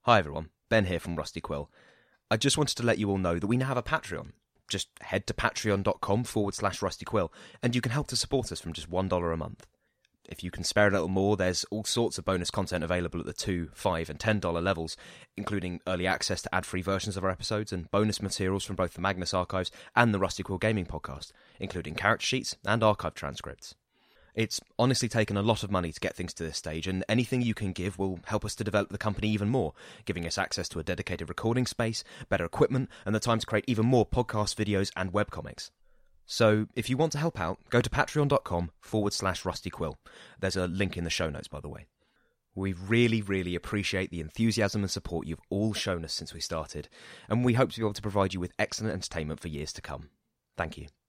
Hi everyone, Ben here from Rusty Quill. I just wanted to let you all know that we now have a Patreon. Just head to patreon.com/rustyquill and you can help to support us from just $1 a month. If you can spare a little more, there's all sorts of bonus content available at the $2, $5 and $10 levels, including early access to ad-free versions of our episodes and bonus materials from both the Magnus Archives and the Rusty Quill Gaming Podcast, including character sheets and archive transcripts. It's honestly taken a lot of money to get things to this stage, and anything you can give will help us to develop the company even more, giving us access to a dedicated recording space, better equipment, and the time to create even more podcast videos and webcomics. So, if you want to help out, go to patreon.com/rustyquill. There's a link in the show notes, by the way. We really appreciate the enthusiasm and support you've all shown us since we started, and we hope to be able to provide you with excellent entertainment for years to come. Thank you.